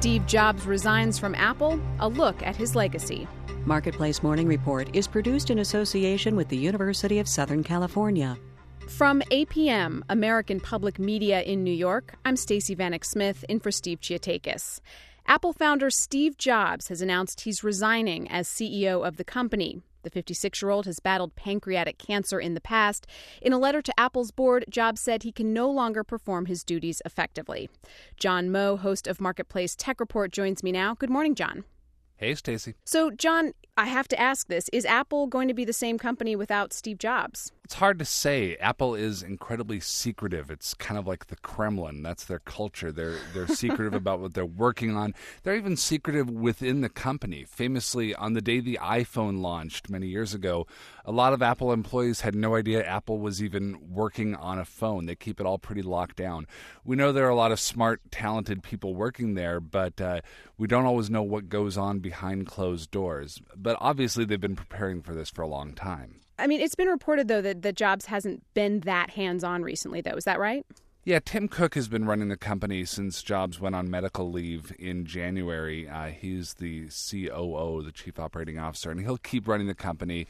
Steve Jobs resigns from Apple, a look at his legacy. Marketplace Morning Report is produced in association with the University of Southern California. From APM, American Public Media in New York, I'm Stacey Vanek Smith, in for Steve Chiotakis. Apple founder Steve Jobs has announced he's resigning as CEO of the company. The 56-year-old has battled pancreatic cancer in the past. In a letter to Apple's board, Jobs said he can no longer perform his duties effectively. John Moe, host of Marketplace Tech Report, joins me now. Good morning, John. Hey, Stacey. So, John, I have to ask this. Is Apple going to be the same company without Steve Jobs? It's hard to say. Apple is incredibly secretive. It's kind of like the Kremlin. That's their culture. They're secretive about what they're working on. They're even secretive within the company. Famously, on the day the iPhone launched many years ago, a lot of Apple employees had no idea Apple was even working on a phone. They keep it all pretty locked down. We know there are a lot of smart, talented people working there, but we don't always know what goes on behind closed doors. But obviously, they've been preparing for this for a long time. I mean, it's been reported, though, that Jobs hasn't been that hands-on recently, though. Is that right? Yeah, Tim Cook has been running the company since Jobs went on medical leave in January. He's the COO, the Chief Operating Officer, and he'll keep running the company.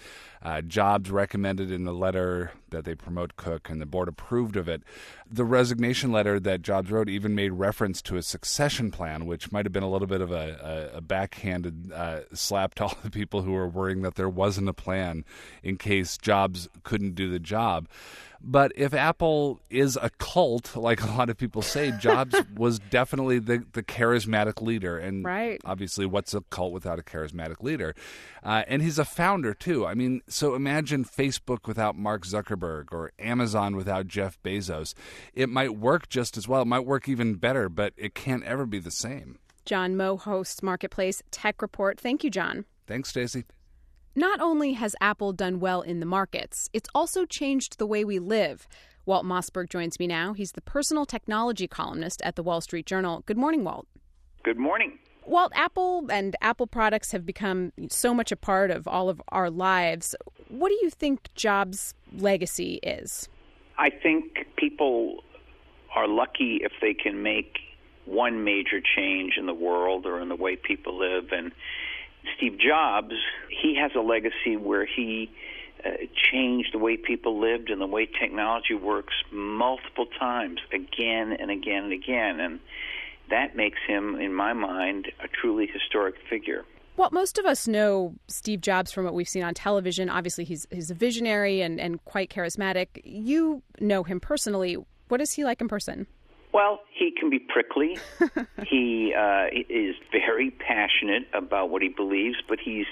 Jobs recommended in the letter that they promote Cook, and the board approved of it. The resignation letter that Jobs wrote even made reference to a succession plan, which might have been a little bit of a backhanded slap to all the people who were worrying that there wasn't a plan in case Jobs couldn't do the job. But if Apple is a cult, like a lot of people say, Jobs was definitely the charismatic leader. And right. Obviously, what's a cult without a charismatic leader? And he's a founder, too. I mean, so imagine Facebook without Mark Zuckerberg or Amazon without Jeff Bezos. It might work just as well. It might work even better, but it can't ever be the same. John Moe hosts Marketplace Tech Report. Thank you, John. Thanks, Stacey. Not only has Apple done well in the markets, it's also changed the way we live. Walt Mossberg joins me now. He's the personal technology columnist at the Wall Street Journal. Good morning, Walt. Good morning. Walt, Apple and Apple products have become so much a part of all of our lives. What do you think Jobs' legacy is? I think people are lucky if they can make one major change in the world or in the way people live. And Steve Jobs, he has a legacy where he changed the way people lived and the way technology works multiple times, again and again and again. And that makes him, in my mind, a truly historic figure. Well, most of us know Steve Jobs from what we've seen on television. Obviously, he's a visionary and quite charismatic. You know him personally. What is he like in person? Well, he can be prickly. He is very passionate about what he believes, but he's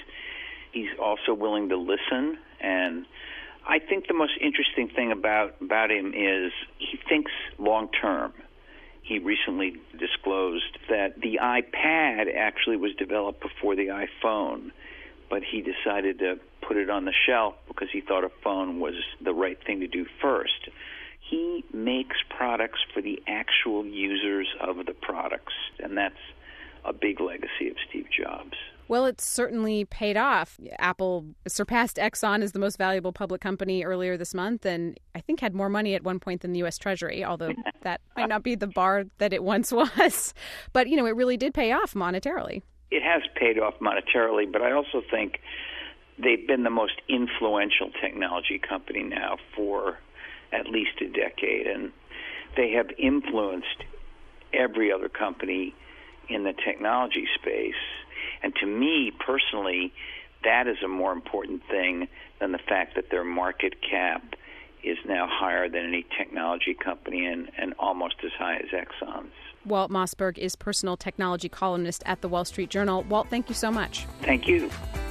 also willing to listen. And I think the most interesting thing about him is he thinks long term. He recently disclosed that the iPad actually was developed before the iPhone, but he decided to put it on the shelf because he thought a phone was the right thing to do first. He makes products for the actual users of the products, and that's a big legacy of Steve Jobs. Well, it's certainly paid off. Apple surpassed Exxon as the most valuable public company earlier this month, and I think had more money at one point than the U.S. Treasury, although that might not be the bar that it once was. But, it really did pay off monetarily. It has paid off monetarily, but I also think they've been the most influential technology company now for at least a decade, and they have influenced every other company in the technology space. And to me, personally, that is a more important thing than the fact that their market cap is now higher than any technology company and almost as high as Exxon's. Walt Mossberg is personal technology columnist at the Wall Street Journal. Walt, thank you so much. Thank you.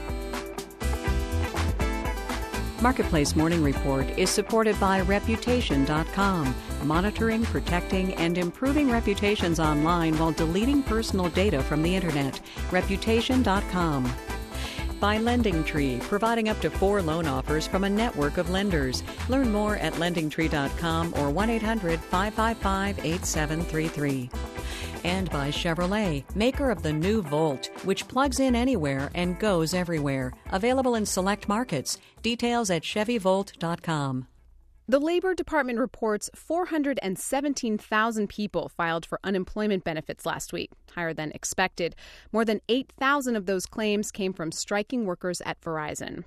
Marketplace Morning Report is supported by Reputation.com, monitoring, protecting, and improving reputations online while deleting personal data from the Internet. Reputation.com. By LendingTree, providing up to 4 loan offers from a network of lenders. Learn more at LendingTree.com or 1-800-555-8733. And by Chevrolet, maker of the new Volt, which plugs in anywhere and goes everywhere. Available in select markets. Details at ChevyVolt.com. The Labor Department reports 417,000 people filed for unemployment benefits last week, higher than expected. More than 8,000 of those claims came from striking workers at Verizon.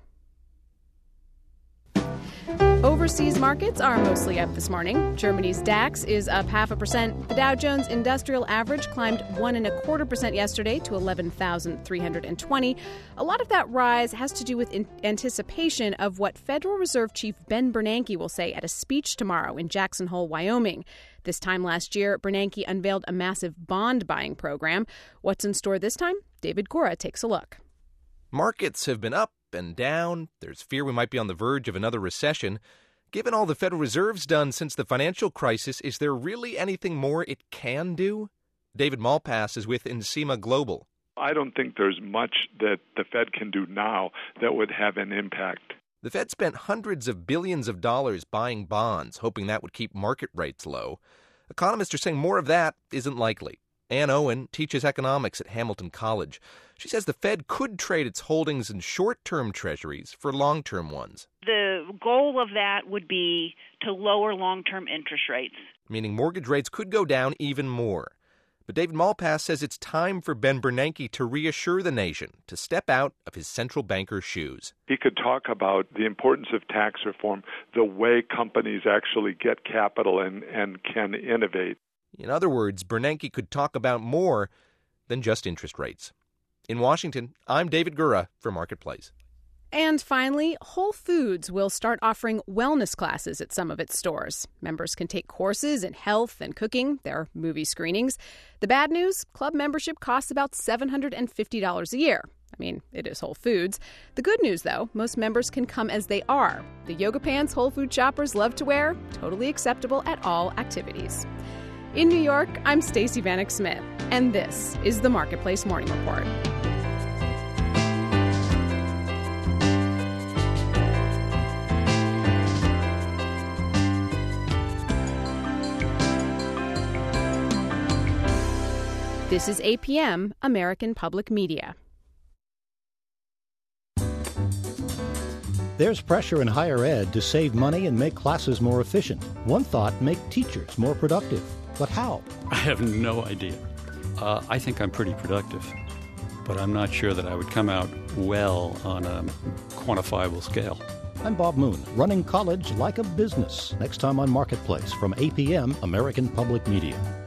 Overseas markets are mostly up this morning. Germany's DAX is up 0.5%. The Dow Jones Industrial Average climbed 1.25% yesterday to 11,320. A lot of that rise has to do with anticipation of what Federal Reserve Chief Ben Bernanke will say at a speech tomorrow in Jackson Hole, Wyoming. This time last year, Bernanke unveiled a massive bond buying program. What's in store this time? David Gura takes a look. Markets have been up and down. There's fear we might be on the verge of another recession. Given all the Federal Reserve's done since the financial crisis, is there really anything more it can do? David Malpass is with Encima Global. I don't think there's much that the Fed can do now that would have an impact. The Fed spent hundreds of billions of dollars buying bonds, hoping that would keep market rates low. Economists are saying more of that isn't likely. Ann Owen teaches economics at Hamilton College. She says the Fed could trade its holdings in short-term treasuries for long-term ones. The goal of that would be to lower long-term interest rates. Meaning mortgage rates could go down even more. But David Malpass says it's time for Ben Bernanke to reassure the nation, to step out of his central banker's shoes. He could talk about the importance of tax reform, the way companies actually get capital and can innovate. In other words, Bernanke could talk about more than just interest rates. In Washington, I'm David Gura for Marketplace. And finally, Whole Foods will start offering wellness classes at some of its stores. Members can take courses in health and cooking. There are movie screenings. The bad news, club membership costs about $750 a year. I mean, it is Whole Foods. The good news, though, most members can come as they are. The yoga pants Whole Food shoppers love to wear, totally acceptable at all activities. In New York, I'm Stacey Vanek Smith, and this is the Marketplace Morning Report. This is APM, American Public Media. There's pressure in higher ed to save money and make classes more efficient. One thought, make teachers more productive. But how? I have no idea. I think I'm pretty productive, but I'm not sure that I would come out well on a quantifiable scale. I'm Bob Moon, running college like a business. Next time on Marketplace from APM, American Public Media.